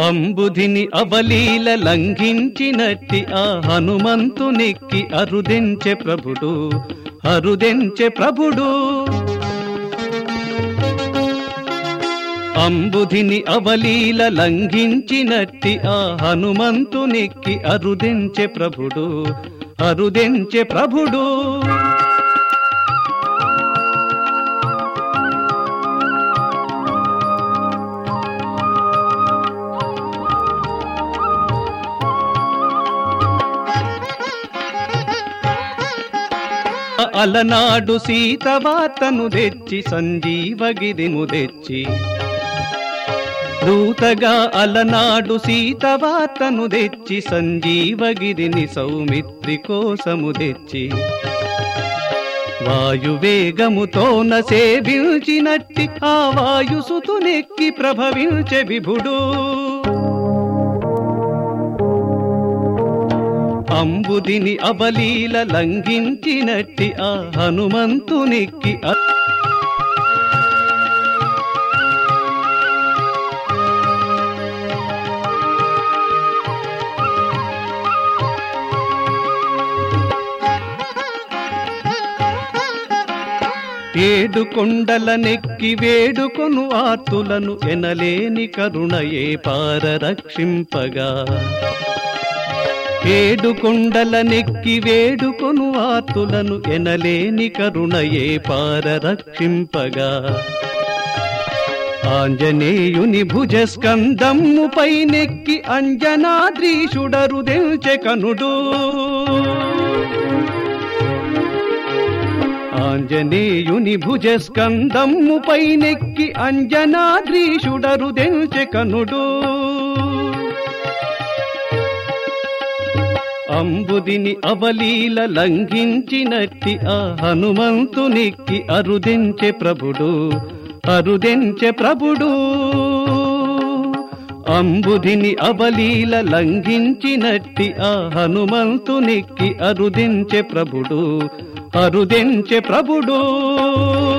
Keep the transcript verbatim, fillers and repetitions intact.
అంబుధిని అవలీల లంఘించినట్టి ఆ హనుమంతునికి అరుదెంచె ప్రభుడు అరుదెంచె ప్రభుడు అంబుధిని అవలీల లంఘించినట్టి ఆ హనుమంతునికి అరుదెంచె ప్రభుడు అరుదెంచె ప్రభుడు అలనాడు సీతవార్తను తెచ్చి సంజీవగిరిము తెచ్చి దూతగా అలనాడు సీతవార్తను తెచ్చి సంజీవగిరిని సౌమిత్రి కోసము తెచ్చి వాయువేగముతోన సేవించినట్టి ఆ వాయుసుతునెక్కి ప్రభవించే విభుడు అంబుధిని అవలీల లంఘించినట్టి ఆ హనుమంతునికి ఏడు కొండలనెక్కి వేడుకొను ఆర్తులను ఎనలేని కరుణయే పారరక్షింపగా ఏడు కొండలనెక్కి వేడుకొను ఆర్తులను ఎనలేని కరుణయే పారరక్షింపగా ఆంజనేయుని భుజస్కందమ్ము పైనెక్కి అంజనాద్రీషుడరుదెంచె కనుడు ఆంజనేయుని భుజస్కందమ్ము పైనెక్కి అంజనాద్రీషుడరుదెంచె కనుడు అంబుధిని అవలీల లంఘించినట్టి ఆ హనుమంతునికి అరుదెంచె ప్రభుడు అరుదెంచె ప్రభుడు అంబుధిని అవలీల లంఘించినట్టి ఆ హనుమంతునికి అరుదెంచె ప్రభుడు అరుదెంచె ప్రభుడు